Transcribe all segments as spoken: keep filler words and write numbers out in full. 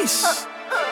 Sheesh.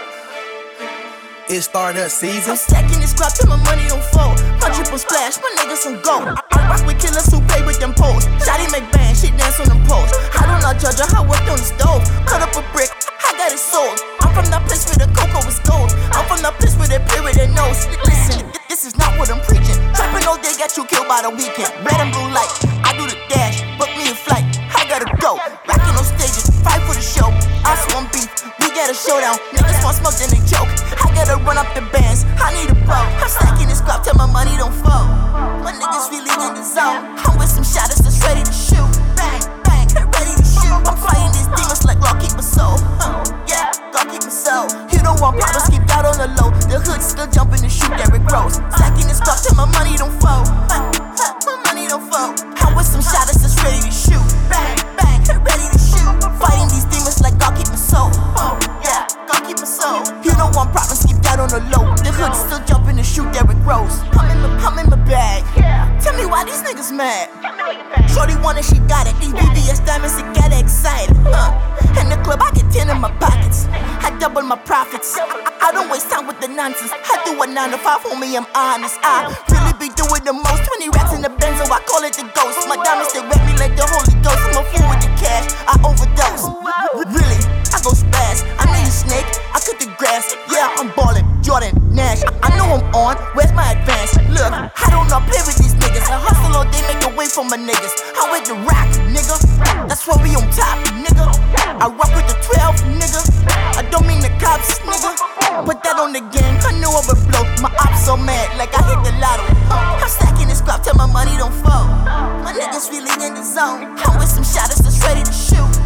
It started season. I'm stacking this crap till my money don't fold. My drip on splash, my niggas on gold. I rock with killers who play with them poles. Shotty make bang, she dance on them poles. I do not judge her, I worked on the stove. Cut up a brick, I got it sold. I'm from that place where the cocoa is gold. I'm from that place where they play with their nose. Listen, this is not what I'm preaching. Trapping all day got you killed by the weekend. Red and blue light, I do the dash, book me a flight. I gotta go, rocking on stages, fight for the show. I swan beef, we get a showdown. Niggas want smoke, then they choke. I gotta run up the bands, I need a bow. I'm stacking this crap till my money don't fall. My niggas really in the zone. I'm with some shotters that's ready to shoot. Bang, bang, ready to shoot. I'm fighting these demons like God keep my soul. Huh, yeah, God keep my soul. You don't want problems, keep that on the low. The hood still jumping to shoot Derrick Rose. Stacking this crap till my money don't fall. Huh, huh, my money don't fall. I'm with some shotters that's ready to shoot. Bang, bang, ready to shoot. Fighting these demons like God keep my soul. Oh, yeah, God keep my soul. You don't want problems, keep that on the low. The hood still jumping to shoot Derrick Rose. I'm in my, I'm in my bag. Tell me why these niggas mad. Shorty wanted, she got it. These B B S diamonds, it got her excited. Huh. In the club, I get ten in my pockets. I double my profits. I, I, I don't waste time with the nonsense. I do a nine to five, homie, I'm honest. I really be doing the most. twenty racks in the Benzo, I call it the ghost. My diamonds, they wet me like the Holy Ghost. I'm a fool with the cash, I overdose. Really, I go spaz. I know you snake, I cut the grass. Yeah, I'm ballin', Jordan, Nash. I, I know I'm on, where's my advance? Look, I don't know, play with these niggas. I hustle all day, make a way for my niggas. I'm with the rock, nigga. That's why we on top, nigga. I rock with the twelve, nigga. I don't mean the cops, nigga. Put that on the gang, I knew I would blow. My ops so mad, like I hit the lotto. I'm stacking this crap till my money don't fall. My niggas really in the zone. I'm with some shotters that's ready to shoot.